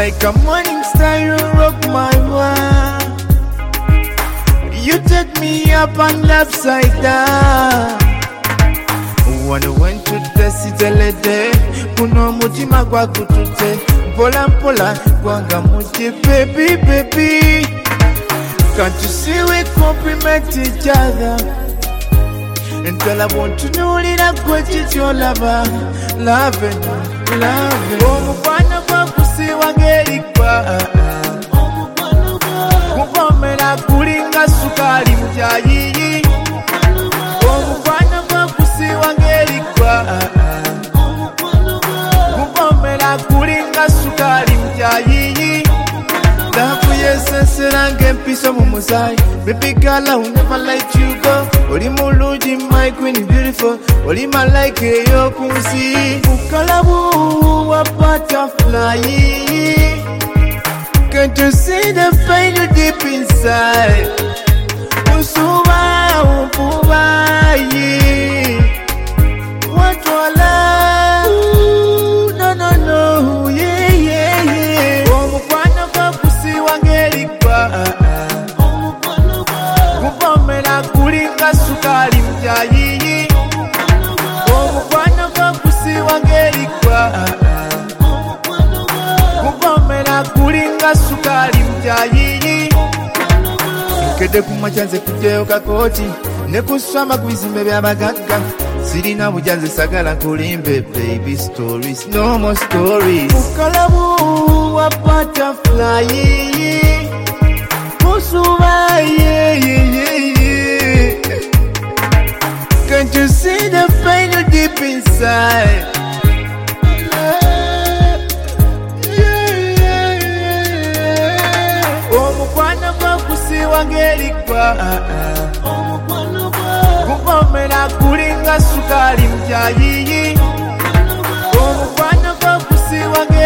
like a morning star, you rock my world. You take me up and upside down. When I went to the city lady, kuno mutima kwa kutute, mpola mpola kwanga muti, baby, baby. Can't you see we compliment each other? And tell I want to know that what is your lover, loving, loving. Oh, mukwana kwa kusiwa gerikwa. Kupomera kulinga sukari mjayi. Oh, mukwana kwa kusiwa gerikwa. Kupomera kulinga sukari mjayi. Love yes, and get peace of Musai. Baby girl, I will never let you go. Oli muluji, my queen, beautiful. Oli like yo kunsi. Ukalabu, a butterfly. Can't you see the fire deep inside? Usuba, upubai. What will I? No, no, no, yeah, yeah, yeah. Kupomera kulinga sukari mjayi. Omukwana kwa kusiwa gerikwa. Kupomera kulinga sukari mjayi. Nkede kumachanze kujeo kakoti. Nekuswama kubizimbe bya bagagga. Sirina bujanze sagala kulimbe. Baby stories, no more stories. Ukalabu wa butterfly. Usuba, yeah, yeah, yeah, yeah. Can't you see the fire deep inside? Yeah, yeah, yeah. Omukwana kwa kusiwa gerikwa. Kupomera kulinga sukari mjayi. Omukwana kwa kusiwa gerikwa.